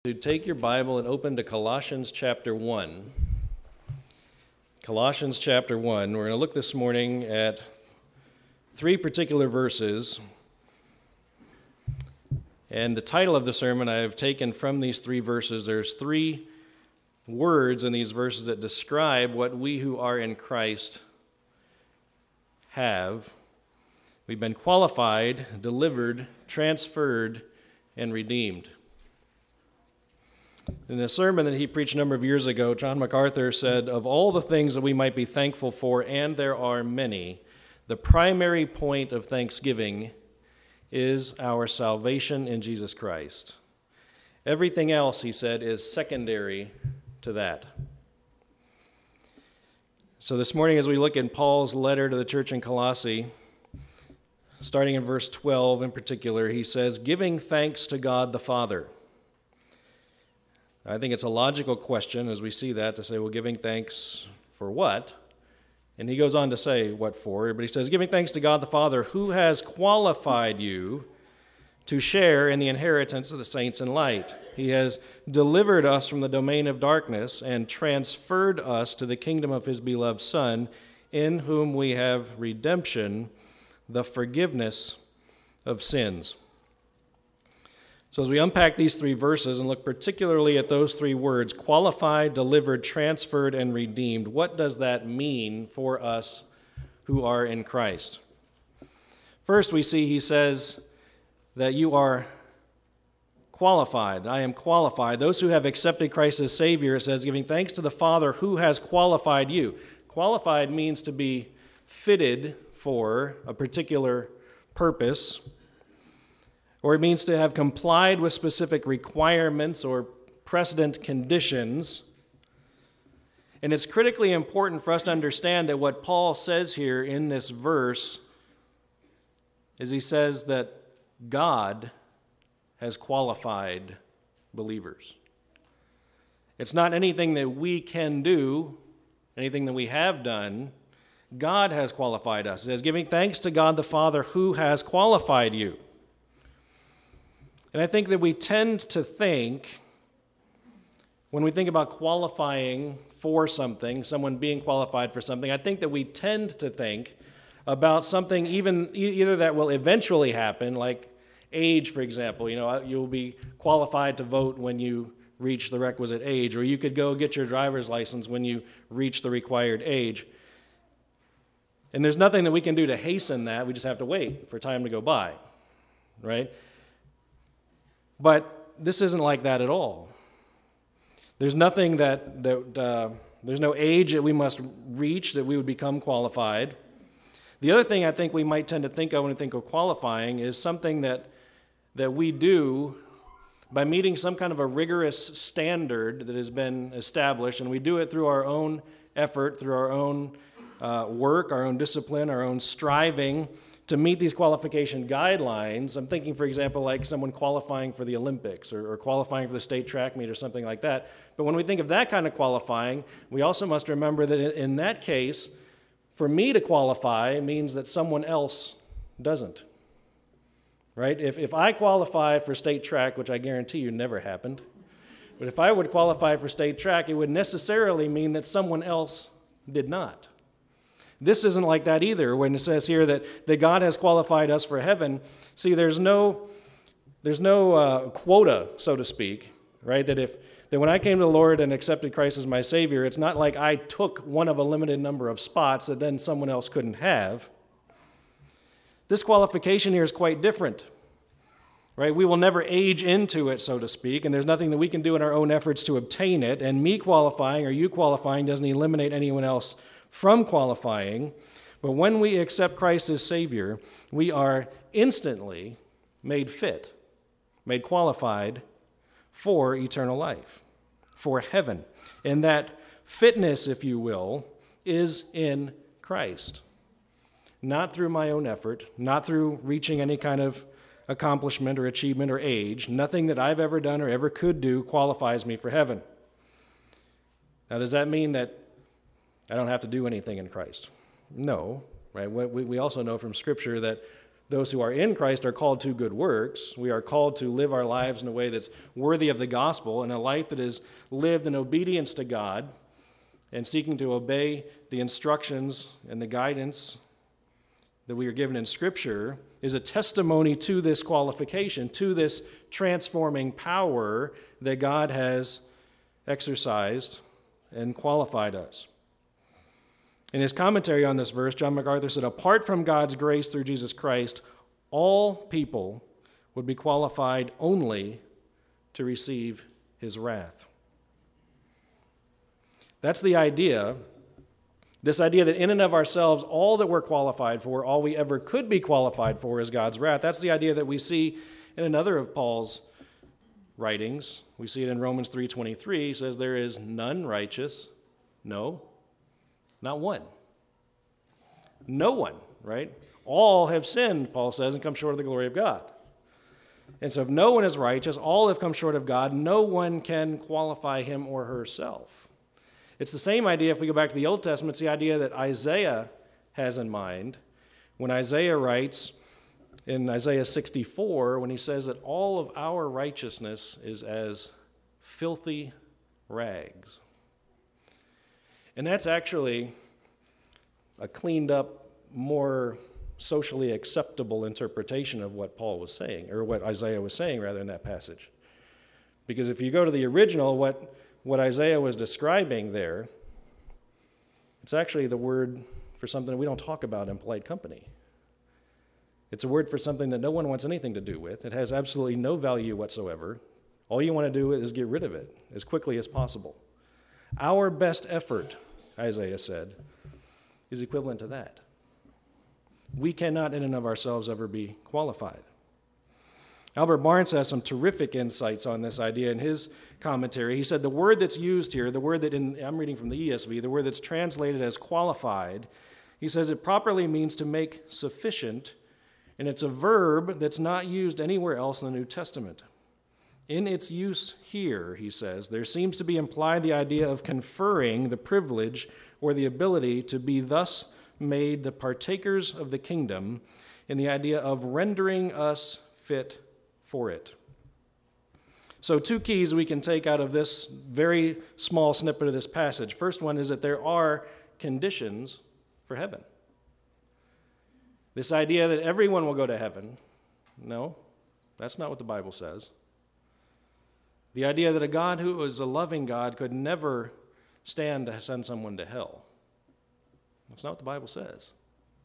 To take your Bible and open to Colossians chapter 1. Colossians chapter 1. We're going to look this morning at three particular verses. And the title of the sermon I have taken from these three verses. There's three words in these verses that describe what we who are in Christ have. We've been qualified, delivered, transferred, and redeemed. In a sermon that he preached a number of years ago, John MacArthur said, of all the things that we might be thankful for, and there are many, the primary point of thanksgiving is our salvation in Jesus Christ. Everything else, he said, is secondary to that. So this morning, as we look in Paul's letter to the church in Colossae, starting in verse 12 in particular, he says, giving thanks to God the Father. I think it's a logical question as we see that to say, well, giving thanks for what? And he goes on to say what for, but he says, giving thanks to God the Father, who has qualified you to share in the inheritance of the saints in light. He has delivered us from the domain of darkness and transferred us to the kingdom of his beloved Son, in whom we have redemption, the forgiveness of sins. So as we unpack these three verses and look particularly at those three words, qualified, delivered, transferred, and redeemed, what does that mean for us who are in Christ? First, we see he says that you are qualified. I am qualified. Those who have accepted Christ as Savior, it says, giving thanks to the Father who has qualified you. Qualified means to be fitted for a particular purpose, or it means to have complied with specific requirements or precedent conditions. And it's critically important for us to understand that what Paul says here in this verse is he says that God has qualified believers. It's not anything that we can do, anything that we have done. God has qualified us. It says, giving thanks to God the Father who has qualified you. And I think that we tend to think, when we think about qualifying for something, someone being qualified for something, I think that we tend to think about something either that will eventually happen, like age, for example. You know, you'll be qualified to vote when you reach the requisite age, or you could go get your driver's license when you reach the required age. And there's nothing that we can do to hasten that. We just have to wait for time to go by, right? But this isn't like that at all. There's nothing there's no age that we must reach that we would become qualified. The other thing I think we might tend to think of when we think of qualifying is something that we do by meeting some kind of a rigorous standard that has been established, and we do it through our own effort, through our own work, our own discipline, our own striving to meet these qualification guidelines. I'm thinking, for example, like someone qualifying for the Olympics or qualifying for the state track meet or something like that. But when we think of that kind of qualifying, we also must remember that in that case, for me to qualify means that someone else doesn't, right? If I qualify for state track, which I guarantee you never happened, but if I would qualify for state track, it would necessarily mean that someone else did not. This isn't like that either. When it says here that God has qualified us for heaven, see, there's no quota, so to speak, right? That when I came to the Lord and accepted Christ as my Savior, it's not like I took one of a limited number of spots that then someone else couldn't have. This qualification here is quite different, right? We will never age into it, so to speak, and there's nothing that we can do in our own efforts to obtain it. And me qualifying or you qualifying doesn't eliminate anyone else from qualifying, but when we accept Christ as Savior, we are instantly made fit, made qualified for eternal life, for heaven. And that fitness, if you will, is in Christ. Not through my own effort, not through reaching any kind of accomplishment or achievement or age. Nothing that I've ever done or ever could do qualifies me for heaven. Now, does that mean that I don't have to do anything in Christ? No, right? We also know from Scripture that those who are in Christ are called to good works. We are called to live our lives in a way that's worthy of the gospel, and a life that is lived in obedience to God and seeking to obey the instructions and the guidance that we are given in Scripture is a testimony to this qualification, to this transforming power that God has exercised and qualified us. In his commentary on this verse, John MacArthur said, apart from God's grace through Jesus Christ, all people would be qualified only to receive his wrath. That's the idea, this idea that in and of ourselves, all that we're qualified for, all we ever could be qualified for is God's wrath. That's the idea that we see in another of Paul's writings. We see it in Romans 3:23. He says, there is none righteous, no, not one. No one, right? All have sinned, Paul says, and come short of the glory of God. And so if no one is righteous, all have come short of God, no one can qualify him or herself. It's the same idea if we go back to the Old Testament. It's the idea that Isaiah has in mind when Isaiah writes in Isaiah 64, when he says that all of our righteousness is as filthy rags. And that's actually a cleaned up, more socially acceptable interpretation of what Paul was saying, or what Isaiah was saying, rather, in that passage. Because if you go to the original, what Isaiah was describing there, it's actually the word for something we don't talk about in polite company. It's a word for something that no one wants anything to do with. It has absolutely no value whatsoever. All you want to do is get rid of it as quickly as possible. Our best effort, Isaiah said, is equivalent to that. We cannot in and of ourselves ever be qualified. Albert Barnes has some terrific insights on this idea in his commentary. He said the word that's used here, the word that I'm reading from the ESV, the word that's translated as qualified, he says it properly means to make sufficient, and it's a verb that's not used anywhere else in the New Testament. In its use here, he says, there seems to be implied the idea of conferring the privilege or the ability to be thus made the partakers of the kingdom, in the idea of rendering us fit for it. So 2 keys we can take out of this very small snippet of this passage. First one is that there are conditions for heaven. This idea that everyone will go to heaven, no, that's not what the Bible says. The idea that a God who is a loving God could never stand to send someone to hell, that's not what the Bible says.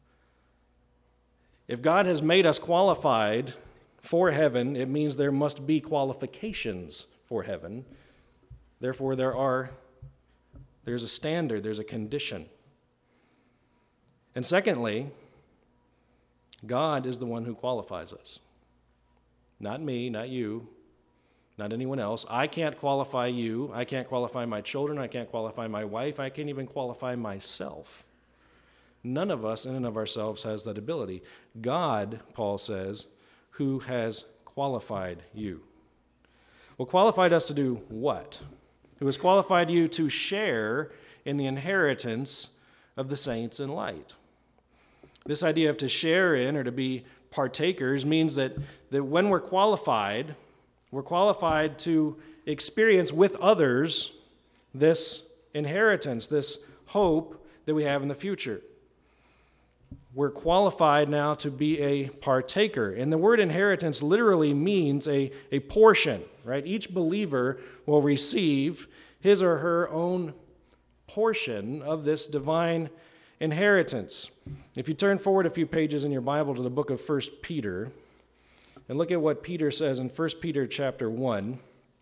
If God has made us qualified for heaven, it means there must be qualifications for heaven. Therefore, there's a standard, there's a condition. And secondly, God is the one who qualifies us. Not me, not you, not anyone else. I can't qualify you. I can't qualify my children. I can't qualify my wife. I can't even qualify myself. None of us in and of ourselves has that ability. God, Paul says, who has qualified you. Well, qualified us to do what? Who has qualified you to share in the inheritance of the saints in light. This idea of to share in or to be partakers means that when we're qualified to experience with others this inheritance, this hope that we have in the future. We're qualified now to be a partaker. And the word inheritance literally means a portion, right? Each believer will receive his or her own portion of this divine inheritance. If you turn forward a few pages in your Bible to the book of 1 Peter, and look at what Peter says in 1 Peter chapter 1.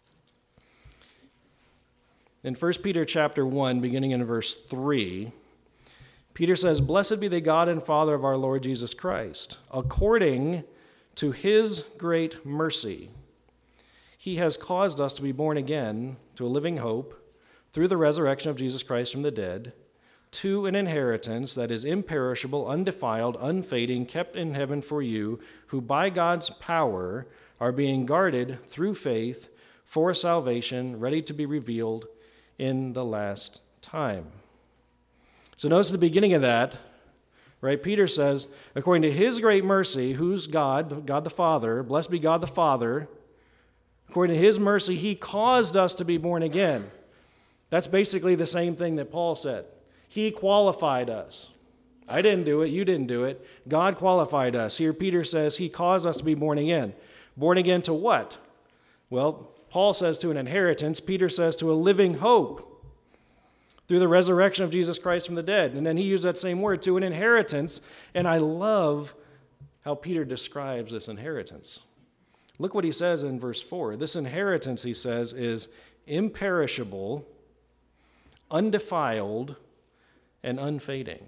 In 1 Peter chapter 1, beginning in verse 3, Peter says, "Blessed be the God and Father of our Lord Jesus Christ. According to his great mercy, he has caused us to be born again to a living hope through the resurrection of Jesus Christ from the dead, to an inheritance that is imperishable, undefiled, unfading, kept in heaven for you, who by God's power are being guarded through faith for salvation, ready to be revealed in the last time." So notice at the beginning of that, Right? Peter says, according to his great mercy, who's God, God the Father, blessed be God the Father, according to his mercy, he caused us to be born again. That's basically the same thing that Paul said. He qualified us. I didn't do it. You didn't do it. God qualified us. Here Peter says he caused us to be born again. Born again to what? Well, Paul says to an inheritance. Peter says to a living hope through the resurrection of Jesus Christ from the dead. And then he used that same word, to an inheritance. And I love how Peter describes this inheritance. Look what he says in verse 4. This inheritance, he says, is imperishable, undefiled, and unfading.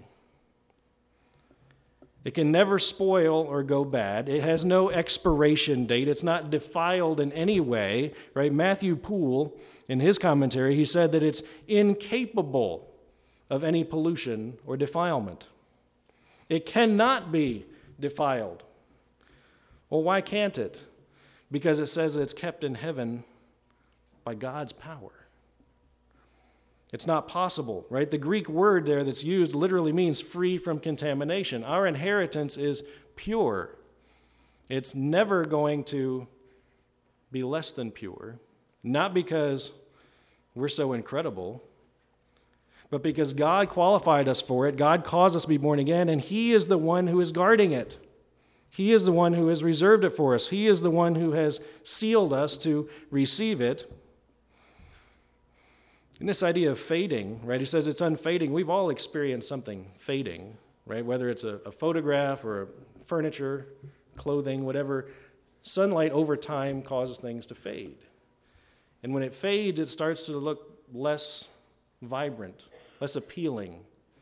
It can never spoil or go bad. It has no expiration date. It's not defiled in any way, right? Matthew Poole, in his commentary, he said that it's incapable of any pollution or defilement. It cannot be defiled. Well, why can't it? Because it says it's kept in heaven by God's power. It's not possible, right? The Greek word there that's used literally means free from contamination. Our inheritance is pure. It's never going to be less than pure, not because we're so incredible, but because God qualified us for it. God caused us to be born again, and he is the one who is guarding it. He is the one who has reserved it for us. He is the one who has sealed us to receive it. And this idea of fading, right? He says it's unfading. We've all experienced something fading, right? Whether it's a photograph or furniture, clothing, whatever. Sunlight over time causes things to fade. And when it fades, it starts to look less vibrant, less appealing,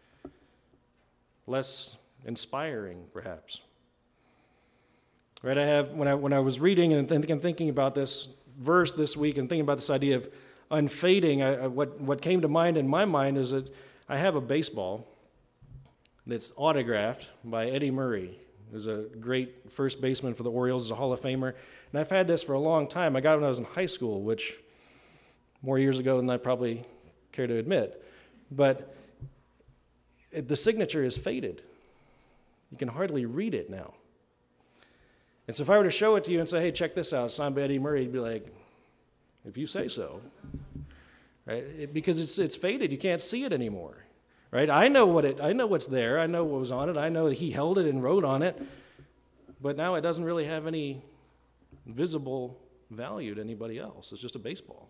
less inspiring, perhaps. Right? When I was reading and thinking about this verse this week and thinking about this idea of unfading, what came to mind in my mind is that I have a baseball that's autographed by Eddie Murray, who's a great first baseman for the Orioles, is a Hall of Famer. And I've had this for a long time. I got it when I was in high school, which more years ago than I probably care to admit. But the signature is faded. You can hardly read it now. And so if I were to show it to you and say, hey, check this out, signed by Eddie Murray, you'd be like, if you say so, right? Because it's faded. You can't see it anymore, right? I know what's there. I know what was on it. I know that he held it and wrote on it, but now it doesn't really have any visible value to anybody else. It's just a baseball.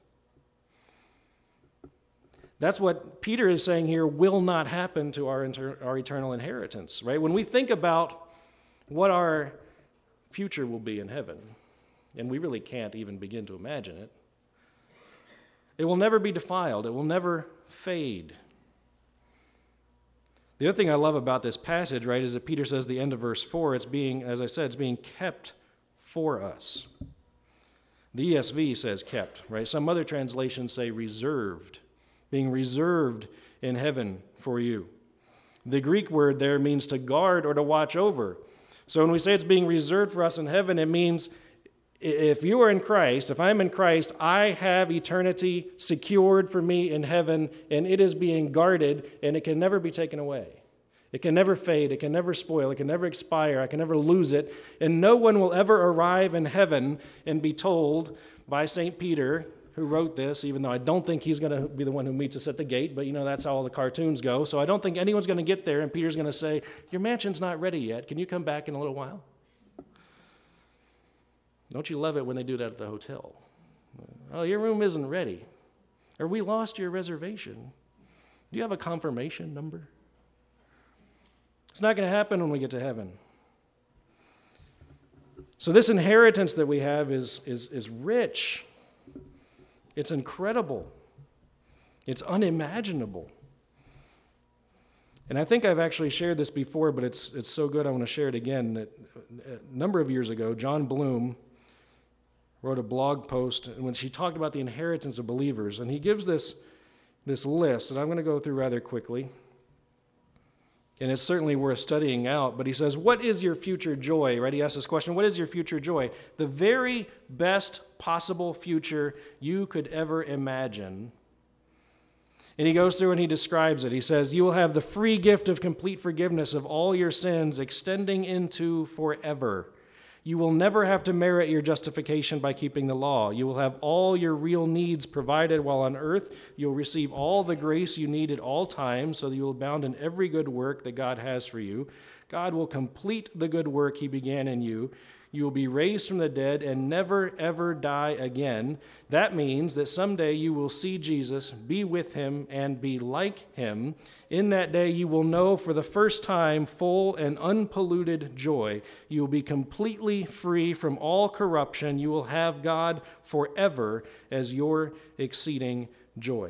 That's what Peter is saying here will not happen to our eternal inheritance, right? When we think about what our future will be in heaven, and we really can't even begin to imagine it, it will never be defiled. It will never fade. The other thing I love about this passage, right, is that Peter says at the end of verse 4, it's being, as I said, it's being kept for us. The ESV says kept, right? Some other translations say reserved, being reserved in heaven for you. The Greek word there means to guard or to watch over. So when we say it's being reserved for us in heaven, it means if you are in Christ, if I'm in Christ, I have eternity secured for me in heaven, and it is being guarded, and it can never be taken away. It can never fade. It can never spoil. It can never expire. I can never lose it. And no one will ever arrive in heaven and be told by St. Peter, who wrote this, even though I don't think he's going to be the one who meets us at the gate, but that's how all the cartoons go. So I don't think anyone's going to get there, and Peter's going to say, your mansion's not ready yet. Can you come back in a little while? Don't you love it when they do that at the hotel? Oh, your room isn't ready. Or we lost your reservation. Do you have a confirmation number? It's not going to happen when we get to heaven. So this inheritance that we have is rich. It's incredible. It's unimaginable. And I think I've actually shared this before, but it's so good I want to share it again. That a number of years ago, John Bloom wrote a blog post when she talked about the inheritance of believers, and he gives this list, and I'm going to go through rather quickly, and it's certainly worth studying out, but he says, what is your future joy? Right? He asks this question, what is your future joy? The very best possible future you could ever imagine And he goes through and he describes it. He says, you will have the free gift of complete forgiveness of all your sins extending into forever. You will never have to merit your justification by keeping the law. You will have all your real needs provided while on earth. You'll receive all the grace you need at all times, so that you will abound in every good work that God has for you. God will complete the good work he began in you. You will be raised from the dead and never, ever die again. That means that someday you will see Jesus, be with him, and be like him. In that day, you will know for the first time full and unpolluted joy. You will be completely free from all corruption. You will have God forever as your exceeding joy.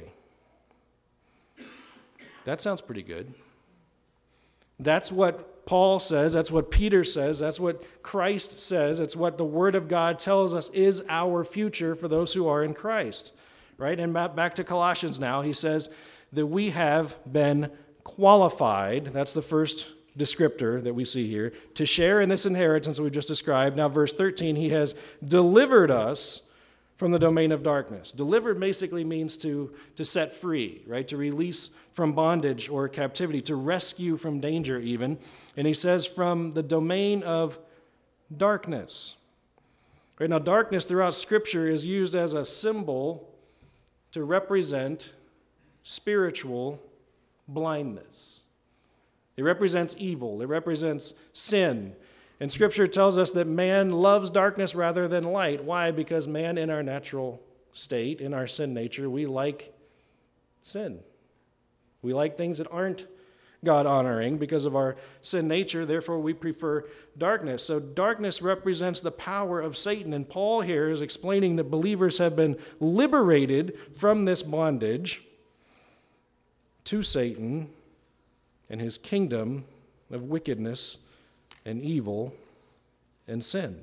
That sounds pretty good. That's what Paul says, that's what Peter says, that's what Christ says, it's what the Word of God tells us is our future for those who are in Christ, right? And back to Colossians now, he says that we have been qualified, that's the first descriptor that we see here, to share in this inheritance that we just described. Now, verse 13, he has delivered us from the domain of darkness. Delivered basically means to set free, right? To release from bondage or captivity, to rescue from danger even. And he says from the domain of darkness. Right now, darkness throughout Scripture is used as a symbol to represent spiritual blindness. It represents evil. It represents sin. And Scripture tells us that man loves darkness rather than light. Why? Because man in our natural state, in our sin nature, we like sin. We like things that aren't God-honoring because of our sin nature. Therefore, we prefer darkness. So darkness represents the power of Satan. And Paul here is explaining that believers have been liberated from this bondage to Satan and his kingdom of wickedness and evil and sin.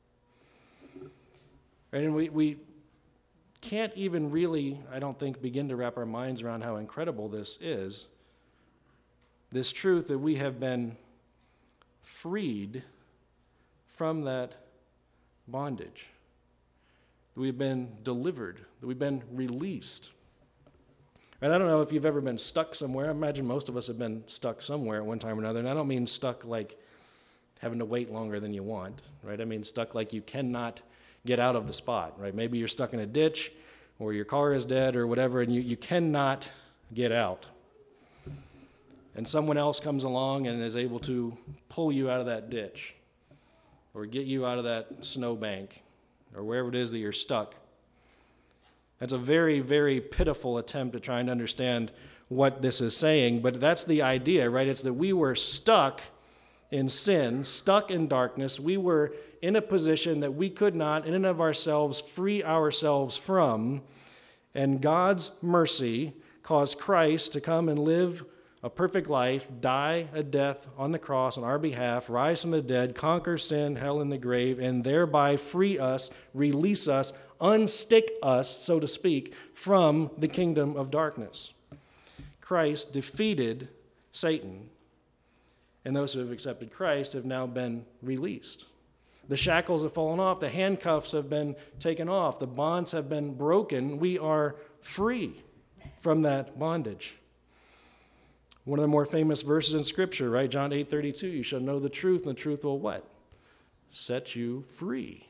Right? And we can't even really, I don't think, begin to wrap our minds around how incredible this is. This truth that we have been freed from that bondage. That we've been delivered. That we've been released. And I don't know if you've ever been stuck somewhere. I imagine most of us have been stuck somewhere at one time or another. And I don't mean stuck like having to wait longer than you want, right? I mean stuck like you cannot get out of the spot, right? Maybe you're stuck in a ditch or your car is dead or whatever, and you cannot get out. And someone else comes along and is able to pull you out of that ditch or get you out of that snowbank or wherever it is that you're stuck. That's a very, very pitiful attempt at trying to understand what this is saying, but that's the idea, right? It's that we were stuck in sin, stuck in darkness. We were in a position that we could not, in and of ourselves, free ourselves from. And God's mercy caused Christ to come and live a perfect life, die a death on the cross on our behalf, rise from the dead, conquer sin, hell, and the grave, and thereby free us, release us, unstick us, so to speak, from the kingdom of darkness. Christ defeated Satan. And those who have accepted Christ have now been released. The shackles have fallen off. The handcuffs have been taken off. The bonds have been broken. We are free from that bondage. One of the more famous verses in Scripture, right? John 8:32, you shall know the truth, and the truth will what? Set you free.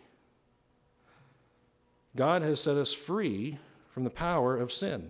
God has set us free from the power of sin.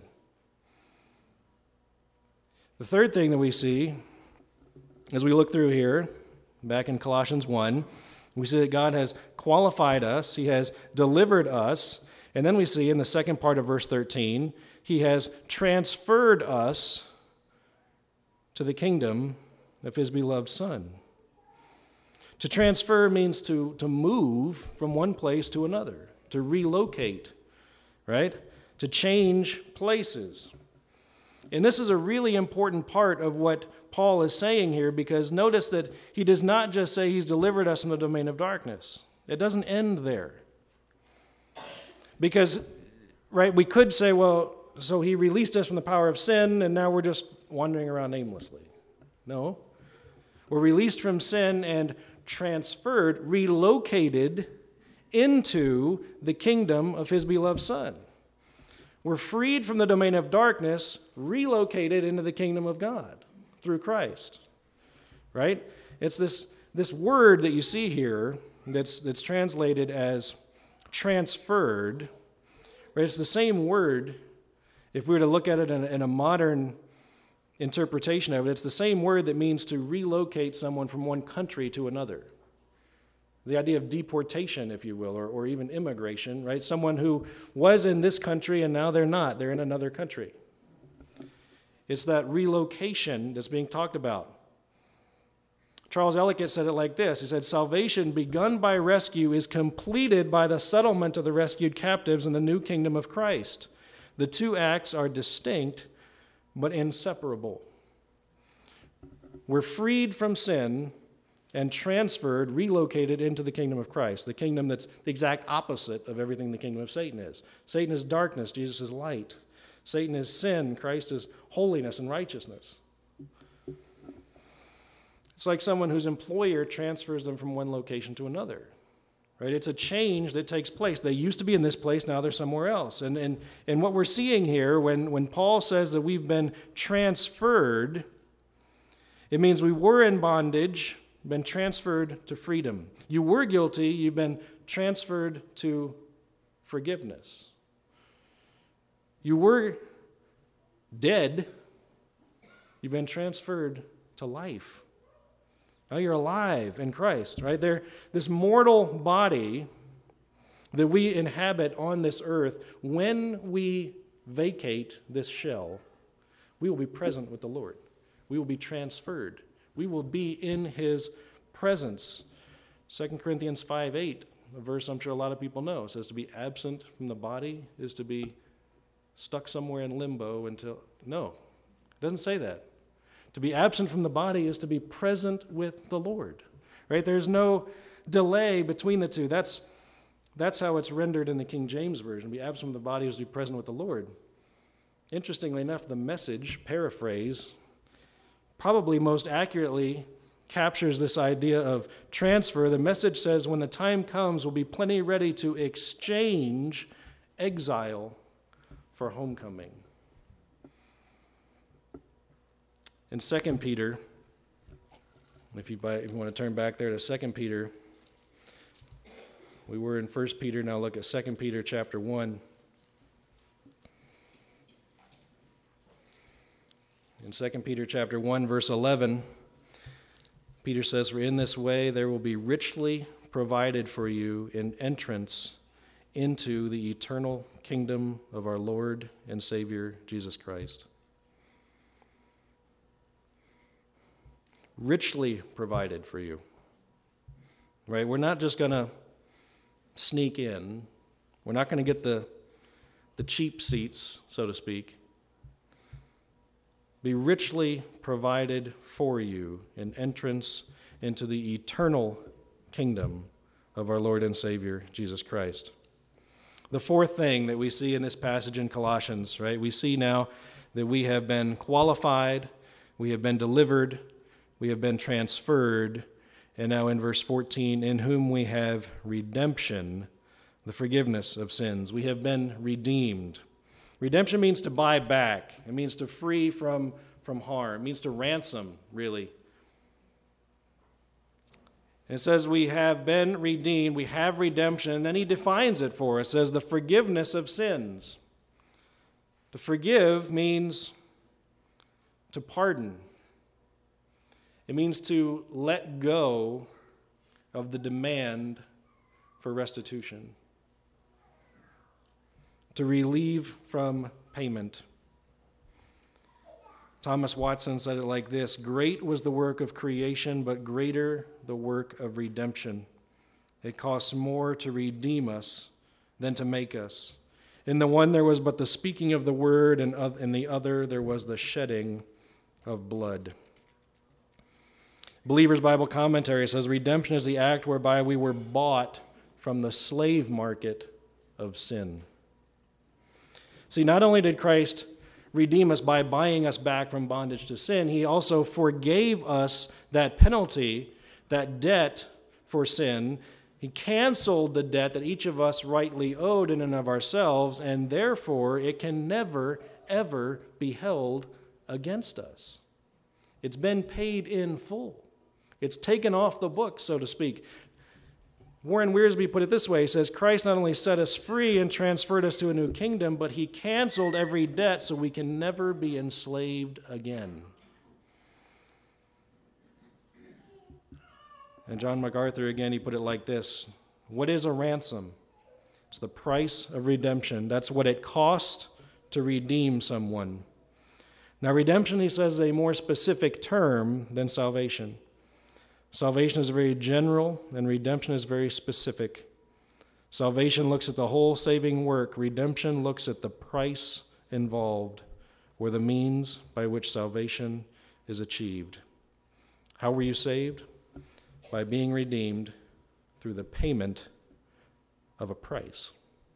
The third thing that we see as we look through here, back in Colossians 1, we see that God has qualified us, he has delivered us, and then we see in the second part of verse 13, he has transferred us to the kingdom of his beloved Son. To transfer means to move from one place to another, to relocate, right? To change places. And this is a really important part of what Paul is saying here, because notice that he does not just say he's delivered us from the domain of darkness. It doesn't end there. Because, right, we could say, well, so he released us from the power of sin, and now we're just wandering around aimlessly. No. We're released from sin and transferred, relocated into the kingdom of his beloved Son. We're freed from the domain of darkness, relocated into the kingdom of God through Christ. Right? It's this word that you see here that's translated as transferred. Right? It's the same word. If we were to look at it in a modern interpretation of it, it's the same word that means to relocate someone from one country to another. The idea of deportation, if you will, or even immigration, right? Someone who was in this country and now they're not. They're in another country. It's that relocation that's being talked about. Charles Ellicott said it like this. He said, "Salvation begun by rescue is completed by the settlement of the rescued captives in the new kingdom of Christ. The two acts are distinct but inseparable." We're freed from sin and transferred, relocated into the kingdom of Christ, the kingdom that's the exact opposite of everything the kingdom of Satan is. Satan is darkness, Jesus is light. Satan is sin, Christ is holiness and righteousness. It's like someone whose employer transfers them from one location to another. Right? It's a change that takes place. They used to be in this place, now they're somewhere else. And what we're seeing here, when Paul says that we've been transferred, it means we were in bondage, been transferred to freedom. You were guilty, you've been transferred to forgiveness. You were dead, you've been transferred to life. Now you're alive in Christ, right? This mortal body that we inhabit on this earth, when we vacate this shell, we will be present with the Lord. We will be transferred. We will be in his presence. 2 Corinthians 5:8, a verse I'm sure a lot of people know, says to be absent from the body is to be stuck somewhere in limbo until... No, it doesn't say that. To be absent from the body is to be present with the Lord. Right? There's no delay between the two. That's how it's rendered in the King James Version. Be absent from the body is to be present with the Lord. Interestingly enough, the Message paraphrase probably most accurately captures this idea of transfer. The Message says, when the time comes, we'll be plenty ready to exchange exile for homecoming. In 2 Peter, if you want to turn back there to 2 Peter, we were in 1 Peter, now look at 2 Peter chapter 1. In 2 Peter chapter 1, verse 11, Peter says, "For in this way there will be richly provided for you an entrance into the eternal kingdom of our Lord and Savior, Jesus Christ." Richly provided for you. Right? We're not just going to sneak in. We're not going to get the cheap seats, so to speak. Be richly provided for you an entrance into the eternal kingdom of our Lord and Savior, Jesus Christ. The fourth thing that we see in this passage in Colossians, right? We see now that we have been qualified, we have been delivered, we have been transferred, and now in verse 14, in whom we have redemption, the forgiveness of sins. We have been redeemed. Redemption means to buy back. It means to free from harm. It means to ransom, really. And it says we have been redeemed, we have redemption, and then he defines it for us as the forgiveness of sins. To forgive means to pardon. It means to let go of the demand for restitution. To relieve from payment. Thomas Watson said it like this: "Great was the work of creation, but greater the work of redemption. It costs more to redeem us than to make us. In the one there was but the speaking of the word, and in the other there was the shedding of blood." Believer's Bible Commentary says redemption is the act whereby we were bought from the slave market of sin. See, not only did Christ redeem us by buying us back from bondage to sin, he also forgave us that penalty, that debt for sin, He canceled the debt that each of us rightly owed in and of ourselves, and therefore it can never, ever be held against us. It's been paid in full. It's taken off the book, so to speak. Warren Wiersbe put it this way. He says, Christ not only set us free and transferred us to a new kingdom, but he canceled every debt so we can never be enslaved again. And John MacArthur, again, he put it like this. What is a ransom? It's the price of redemption. That's what it cost to redeem someone. Now, redemption, he says, is a more specific term than salvation. Salvation is very general, and redemption is very specific. Salvation looks at the whole saving work. Redemption looks at the price involved, or the means by which salvation is achieved. How were you saved? By being redeemed through the payment of a price.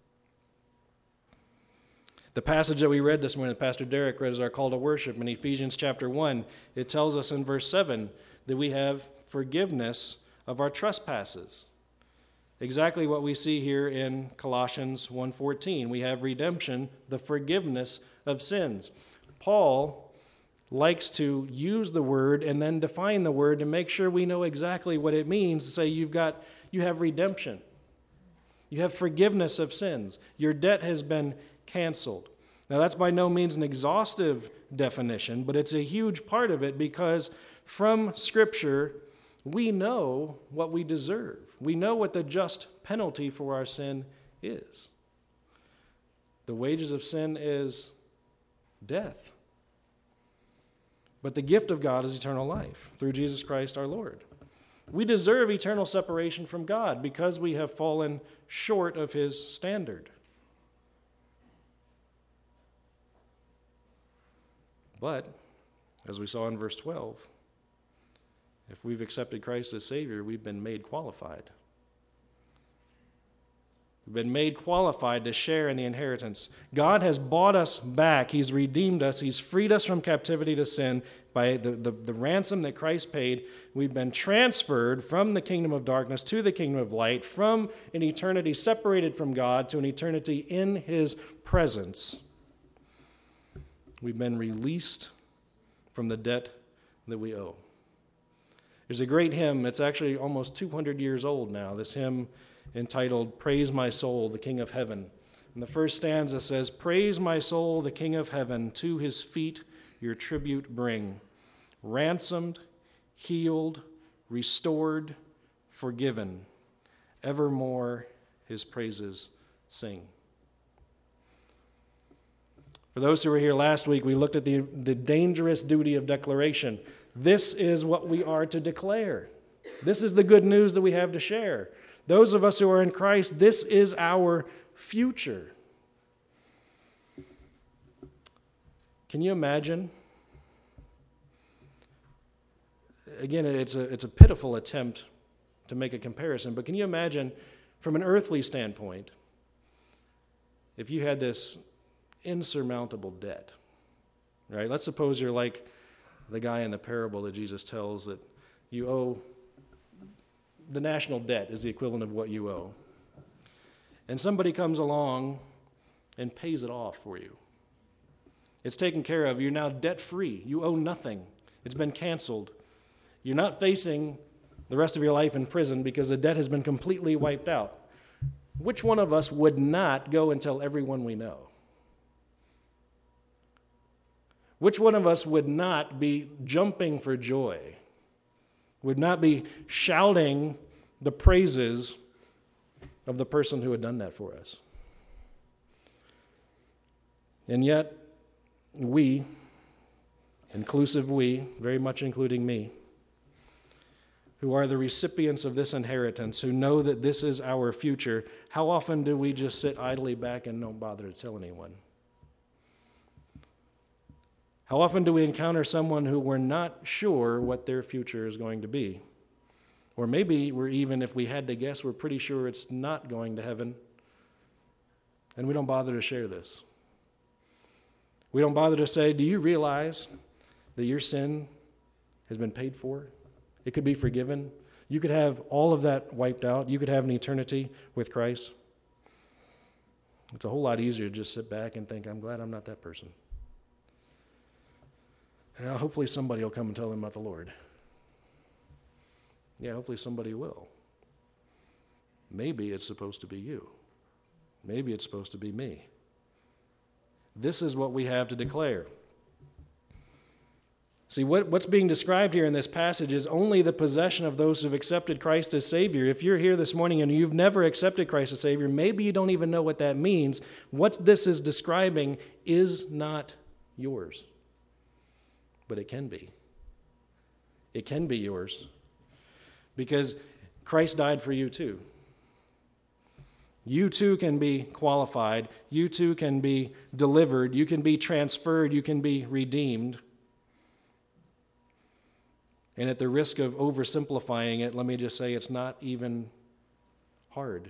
The passage that we read this morning, Pastor Derek read as our call to worship in Ephesians chapter 1, it tells us in verse 7 that we have forgiveness of our trespasses. Exactly what we see here in Colossians 1:14. We have redemption, the forgiveness of sins. Paul likes to use the word and then define the word to make sure we know exactly what it means to say you have redemption. You have forgiveness of sins. Your debt has been canceled. Now that's by no means an exhaustive definition, but it's a huge part of it because from Scripture we know what we deserve. We know what the just penalty for our sin is. The wages of sin is death. But the gift of God is eternal life through Jesus Christ our Lord. We deserve eternal separation from God because we have fallen short of his standard. But, as we saw in verse 12, if we've accepted Christ as Savior, we've been made qualified. We've been made qualified to share in the inheritance. God has bought us back. He's redeemed us. He's freed us from captivity to sin by the ransom that Christ paid. We've been transferred from the kingdom of darkness to the kingdom of light, from an eternity separated from God to an eternity in his presence. We've been released from the debt that we owe. There's a great hymn. It's actually almost 200 years old now, this hymn entitled, Praise My Soul, the King of Heaven. And the first stanza says, Praise my soul, the King of Heaven, to his feet your tribute bring. Ransomed, healed, restored, forgiven, evermore his praises sing. For those who were here last week, we looked at the dangerous duty of declaration. This is what we are to declare. This is the good news that we have to share. Those of us who are in Christ, this is our future. Can you imagine? Again, it's a pitiful attempt to make a comparison, but can you imagine from an earthly standpoint, if you had this insurmountable debt, right? Let's suppose you're like the guy in the parable that Jesus tells that you owe, the national debt is the equivalent of what you owe. And somebody comes along and pays it off for you. It's taken care of. You're now debt-free. You owe nothing. It's been canceled. You're not facing the rest of your life in prison because the debt has been completely wiped out. Which one of us would not go and tell everyone we know? Which one of us would not be jumping for joy? Would not be shouting the praises of the person who had done that for us? And yet, we, inclusive we, very much including me, who are the recipients of this inheritance, who know that this is our future, how often do we just sit idly back and don't bother to tell anyone? How often do we encounter someone who we're not sure what their future is going to be? Or maybe we're even, if we had to guess, we're pretty sure it's not going to heaven, and we don't bother to share this. We don't bother to say, do you realize that your sin has been paid for? It could be forgiven. You could have all of that wiped out. You could have an eternity with Christ. It's a whole lot easier to just sit back and think, I'm glad I'm not that person. And now hopefully somebody will come and tell them about the Lord. Yeah, hopefully somebody will. Maybe it's supposed to be you. Maybe it's supposed to be me. This is what we have to declare. See, what's being described here in this passage is only the possession of those who've accepted Christ as Savior. If you're here this morning and you've never accepted Christ as Savior, maybe you don't even know what that means. What this is describing is not yours. But it can be. It can be yours. Because Christ died for you too. You too can be qualified. You too can be delivered. You can be transferred. You can be redeemed. And at the risk of oversimplifying it, let me just say it's not even hard.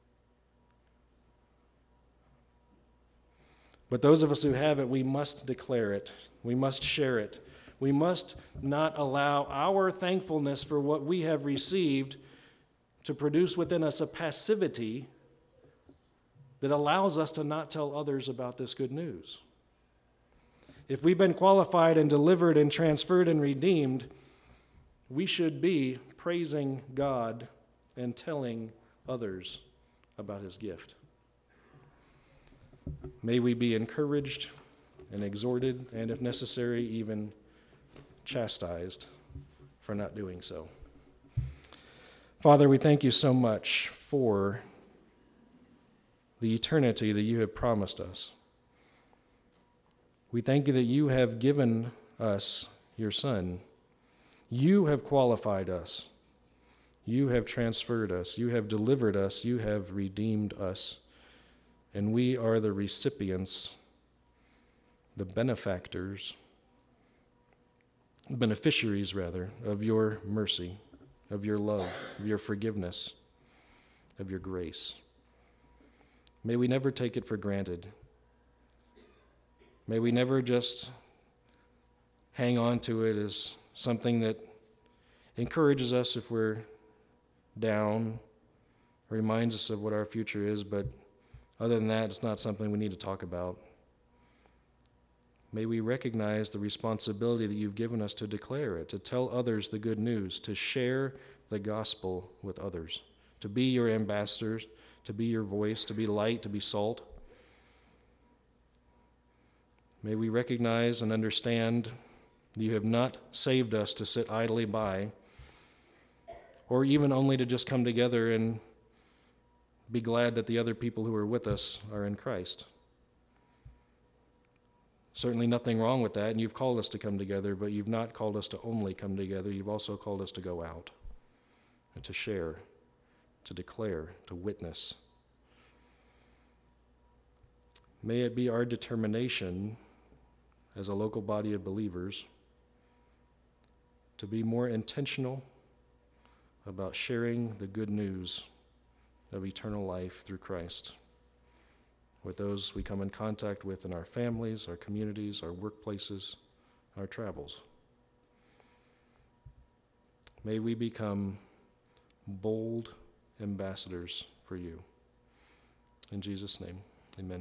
But those of us who have it, we must declare it. We must share it. We must not allow our thankfulness for what we have received to produce within us a passivity that allows us to not tell others about this good news. If we've been qualified and delivered and transferred and redeemed, we should be praising God and telling others about his gift. May we be encouraged and exhorted, and if necessary, even chastised for not doing so. Father, we thank you so much for the eternity that you have promised us. We thank you that you have given us your Son. You have qualified us. You have transferred us. You have delivered us. You have redeemed us. And we are the recipients, the beneficiaries of your mercy, of your love, of your forgiveness, of your grace. May we never take it for granted. May we never just hang on to it as something that encourages us if we're down, reminds us of what our future is, but other than that, it's not something we need to talk about. May we recognize the responsibility that you've given us to declare it, to tell others the good news, to share the gospel with others, to be your ambassadors, to be your voice, to be light, to be salt. May we recognize and understand you have not saved us to sit idly by, or even only to just come together and be glad that the other people who are with us are in Christ. Certainly nothing wrong with that, and you've called us to come together, but you've not called us to only come together. You've also called us to go out and to share, to declare, to witness. May it be our determination as a local body of believers to be more intentional about sharing the good news of eternal life through Christ with those we come in contact with in our families, our communities, our workplaces, our travels. May we become bold ambassadors for you. In Jesus' name, amen.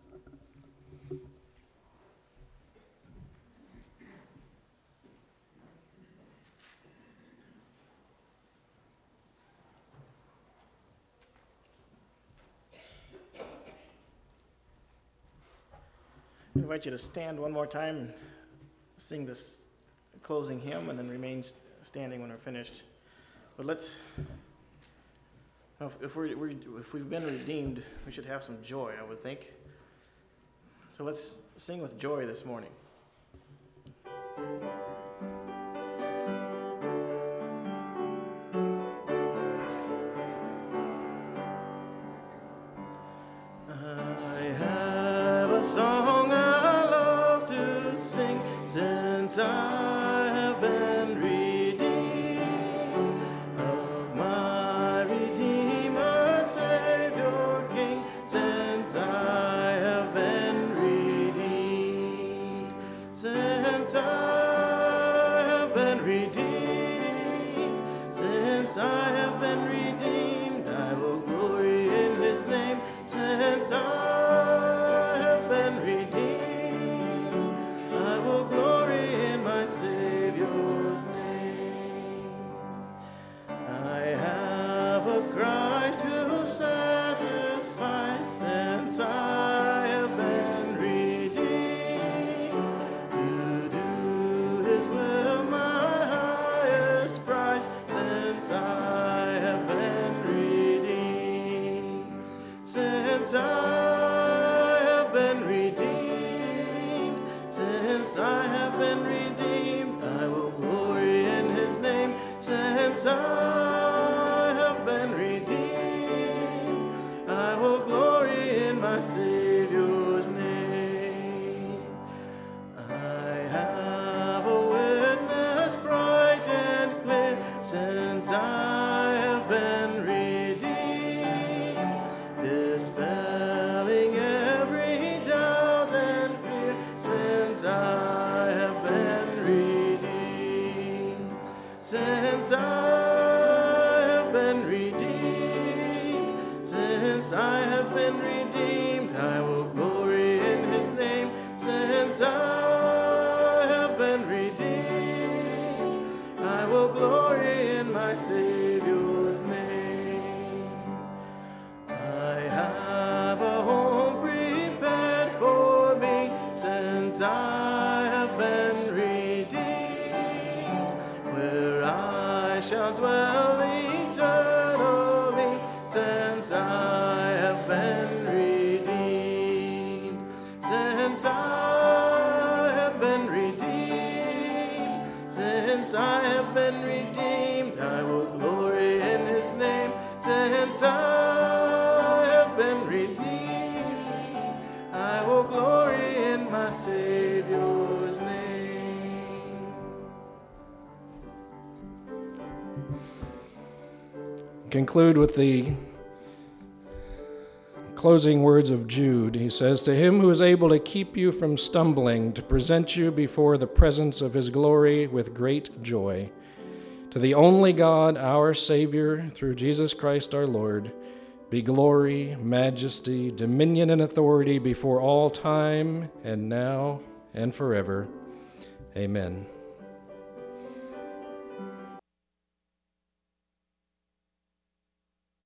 I invite you to stand one more time and sing this closing hymn and then remain standing when we're finished. But let's, if we've been redeemed, we should have some joy, I would think. So let's sing with joy this morning. I have a song I love to sing since I have been redeemed of my Redeemer, Savior, King, since I have been redeemed, since I have been redeemed, since I I have been redeemed, where I shall dwell eternally, since I have been redeemed, since I have been redeemed, since I have been redeemed, I will glory in his name, since I have been redeemed, I will glory in my Savior's name. Conclude with the closing words of Jude. He says, "To him who is able to keep you from stumbling, to present you before the presence of his glory with great joy, to the only God, our Savior, through Jesus Christ our Lord, be glory, majesty, dominion, and authority before all time and now and forever. Amen."